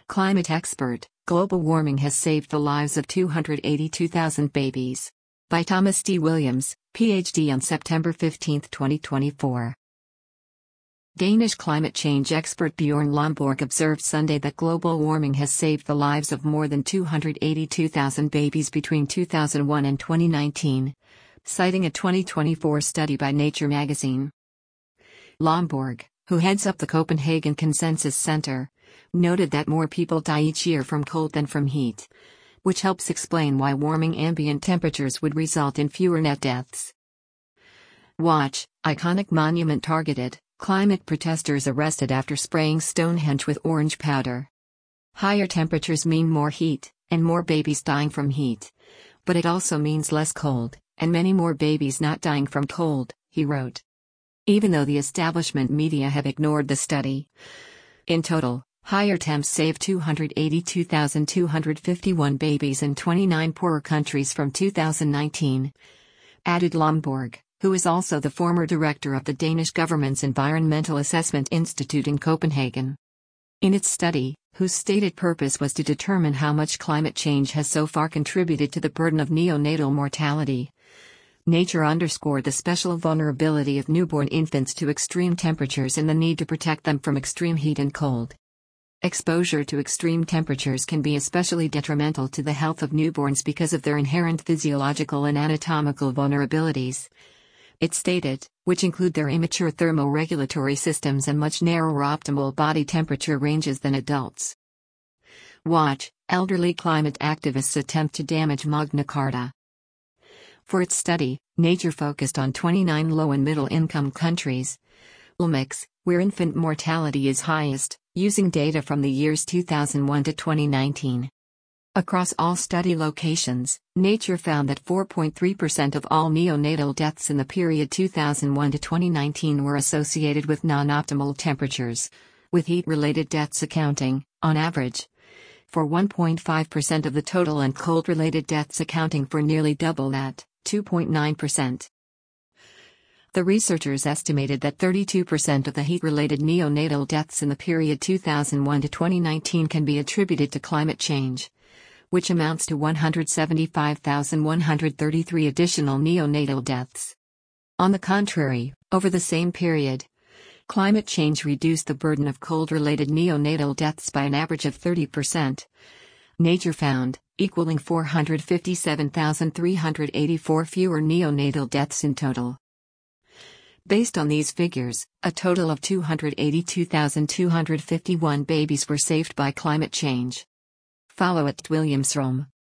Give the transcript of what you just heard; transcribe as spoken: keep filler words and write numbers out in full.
Climate expert: global warming has saved the lives of two hundred eighty-two thousand babies. By Thomas D. Williams, P H D on September fifteenth, twenty twenty-four. Danish climate change expert Bjorn Lomborg observed Sunday that global warming has saved the lives of more than two hundred eighty-two thousand babies between two thousand one and twenty nineteen, citing a twenty twenty-four study by Nature magazine. Lomborg, who heads up the Copenhagen Consensus Center, noted that more people die each year from cold than from heat, which helps explain why warming ambient temperatures would result in fewer net deaths. Watch: iconic monument targeted, climate protesters arrested after spraying Stonehenge with orange powder. Higher temperatures mean more heat, and more babies dying from heat. But it also means less cold, and many more babies not dying from cold, he wrote. Even though the establishment media have ignored the study. In total, higher temps saved two hundred eighty-two thousand two hundred fifty-one babies in twenty-nine poorer countries from two thousand nineteen. Added Lomborg, who is also the former director of the Danish government's Environmental Assessment Institute in Copenhagen. In its study, whose stated purpose was to determine how much climate change has so far contributed to the burden of neonatal mortality, Nature underscored the special vulnerability of newborn infants to extreme temperatures and the need to protect them from extreme heat and cold. Exposure to extreme temperatures can be especially detrimental to the health of newborns because of their inherent physiological and anatomical vulnerabilities, it stated, which include their immature thermoregulatory systems and much narrower optimal body temperature ranges than adults. Watch: elderly climate activists attempt to damage Magna Carta. For its study, Nature focused on twenty-nine low and middle-income countries, L M I Cs, where infant mortality is highest, using data from the years two thousand one to twenty nineteen. Across all study locations, Nature found that four point three percent of all neonatal deaths in the period two thousand one to twenty nineteen were associated with non-optimal temperatures, with heat-related deaths accounting, on average, for one point five percent of the total and cold-related deaths accounting for nearly double that, two point nine percent. The researchers estimated that thirty-two percent of the heat-related neonatal deaths in the period two thousand one to twenty nineteen can be attributed to climate change, which amounts to one hundred seventy-five thousand one hundred thirty-three additional neonatal deaths. On the contrary, over the same period, climate change reduced the burden of cold-related neonatal deaths by an average of thirty percent. Nature found, equaling four hundred fifty-seven thousand three hundred eighty-four fewer neonatal deaths in total. Based on these figures, a total of two hundred eighty-two thousand two hundred fifty-one babies were saved by climate change. Follow at Williamsrom.